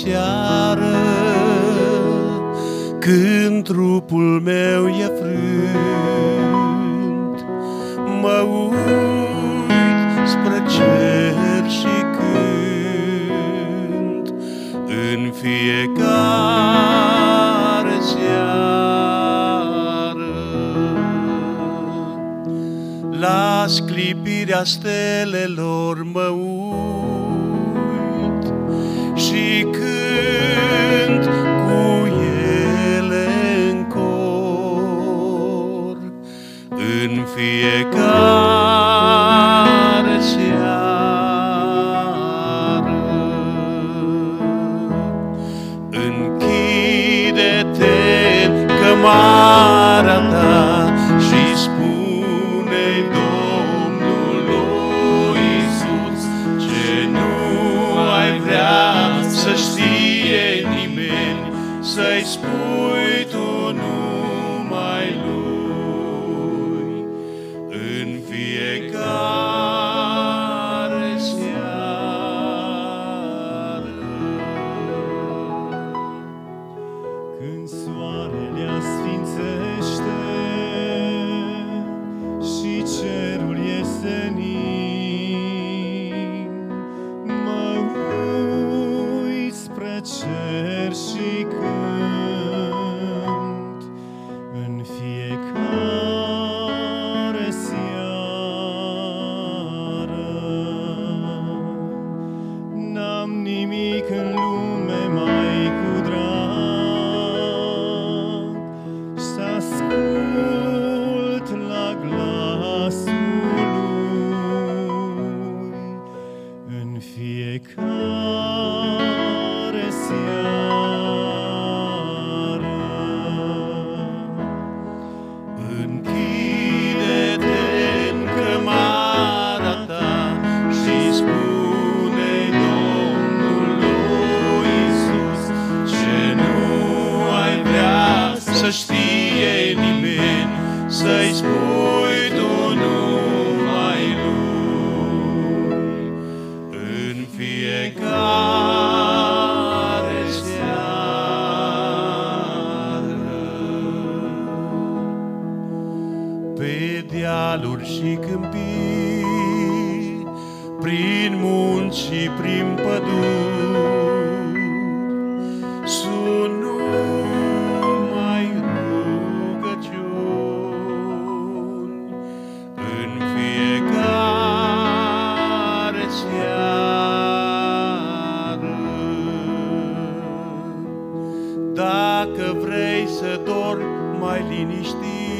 seară, când trupul meu e frânt, mă uit spre cer și cânt în fiecare seară. La sclipirea stelelor mă uit și cânt cu ele în cor în fiecare seară. Închide-te în cămara ta și spune-i Domnului Iisus ce nu ai vrea să știe nimeni, să-i spui tu numai Lui în fiecare seară. Când soarele asfințește și cerul e senin, mă uit spre cer și cânt în fiecare seară. N-am nimic în lume mai cu drag să ascult la glasul lui în fiecare seară. Închide-te în cămara ta și spune-i Domnului Iisus ce nu ai vrea să știe nimeni, să-i spui tu numai Lui în fiecare seară. Pe dealuri și câmpii, prin munți și prin păduri, sunt numai rugăciuni în fiecare seară. Dacă vrei să dormi mai liniștit,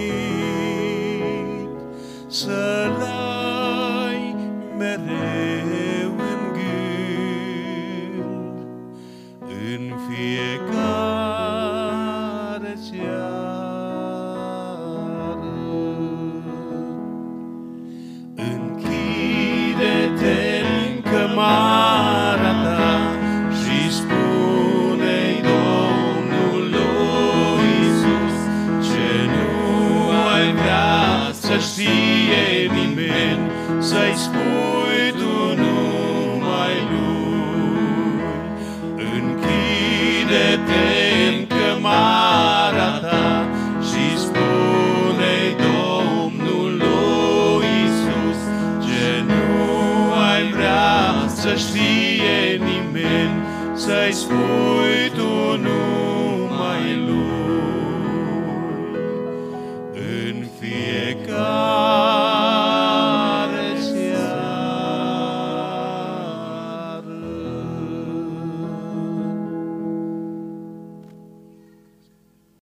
să-L ai mereu în gând în fiecare seară. Închide-te în cămara ta și spune-i Domnului Iisus ce nu ai vrea să știe nimeni, să-i spui tu numai Lui. Închide-te în cămara ta și spune-i Domnului Iisus ce nu ai vrea să știe nimeni, să-i spui tu numai